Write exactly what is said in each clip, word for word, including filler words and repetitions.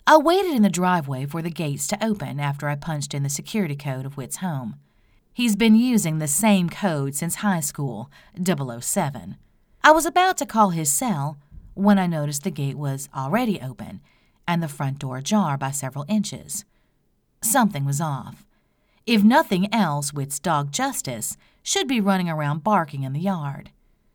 I waited in the driveway for the gates to open after I punched in the security code of Whit's home. He's been using the same code since high school, double oh seven. I was about to call his cell when I noticed the gate was already open and the front door ajar by several inches. Something was off. If nothing else, Whit's dog Justice should be running around barking in the yard.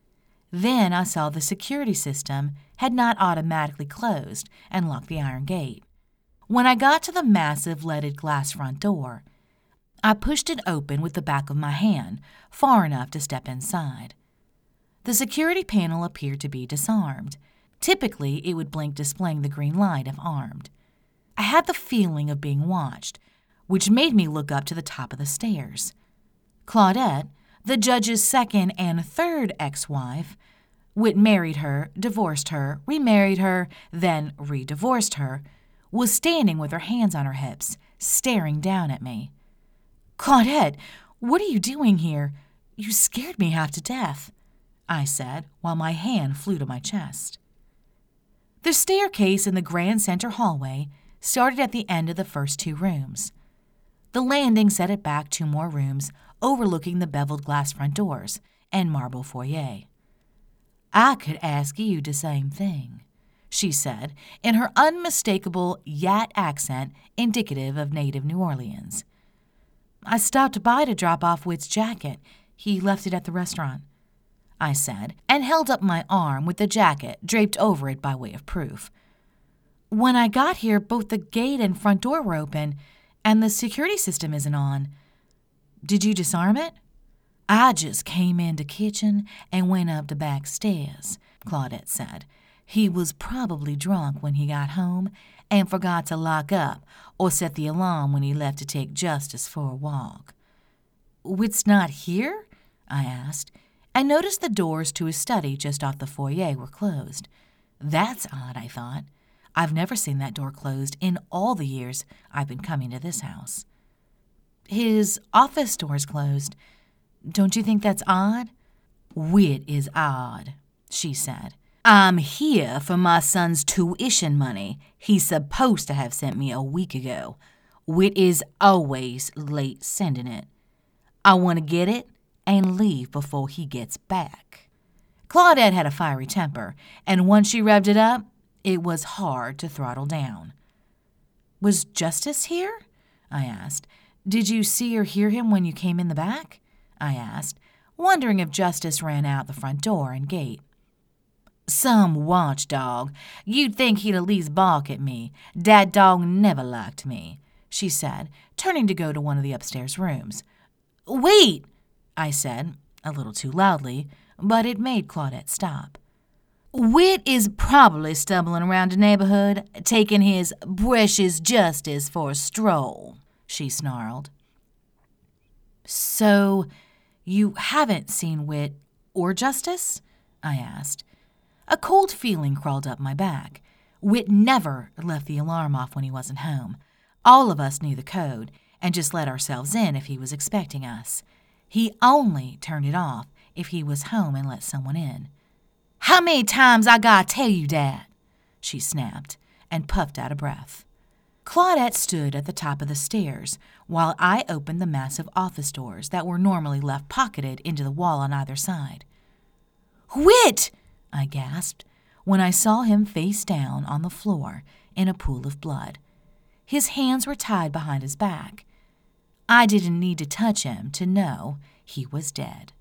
Then I saw the security system had not automatically closed and locked the iron gate. When I got to the massive leaded glass front door, I pushed it open with the back of my hand, far enough to step inside. The security panel appeared to be disarmed. Typically, it would blink displaying the green light if armed. I had the feeling of being watched, which made me look up to the top of the stairs. Claudette, the judge's second and third ex-wife, Whit married her, divorced her, remarried her, then re-divorced her, was standing with her hands on her hips, staring down at me. "Claudette, what are you doing here? You scared me half to death," I said, while my hand flew to my chest. The staircase in the grand center hallway started at the end of the first two rooms. The landing set it back two more rooms overlooking the beveled glass front doors and marble foyer. "I could ask you the same thing," she said in her unmistakable Yat accent indicative of native New Orleans. "I stopped by to drop off Whit's jacket. He left it at the restaurant," I said, and held up my arm with the jacket draped over it by way of proof. "When I got here, both the gate and front door were open, and the security system isn't on. Did you disarm it?" "I just came in the kitchen and went up the back stairs," Claudette said. "He was probably drunk when he got home and forgot to lock up or set the alarm when he left to take Justice for a walk." "Whit's not here?" I asked, and noticed the doors to his study just off the foyer were closed. That's odd, I thought. I've never seen that door closed in all the years I've been coming to this house. "His office door's closed. Don't you think that's odd?" "Whit is odd," she said. "I'm here for my son's tuition money he's supposed to have sent me a week ago. Whit is always late sending it. I want to get it and leave before he gets back." Claudette had a fiery temper, and once she revved it up, it was hard to throttle down. "Was Justice here?" I asked. "Did you see or hear him when you came in the back?" I asked, wondering if Justice ran out the front door and gate. "Some watchdog. You'd think he'd at least bark at me. Dat dog never liked me," she said, turning to go to one of the upstairs rooms. "Wait!" I said, a little too loudly, but it made Claudette stop. "Whit is probably stumbling around the neighborhood, taking his precious Justice for a stroll," she snarled. "So you haven't seen Whit or Justice?" I asked. A cold feeling crawled up my back. Whit never left the alarm off when he wasn't home. All of us knew the code and just let ourselves in if he was expecting us. He only turned it off if he was home and let someone in. "How many times I gotta tell you that?" she snapped and puffed out of breath. Claudette stood at the top of the stairs while I opened the massive office doors that were normally left pocketed into the wall on either side. "Whit!" I gasped when I saw him face down on the floor in a pool of blood. His hands were tied behind his back. I didn't need to touch him to know he was dead.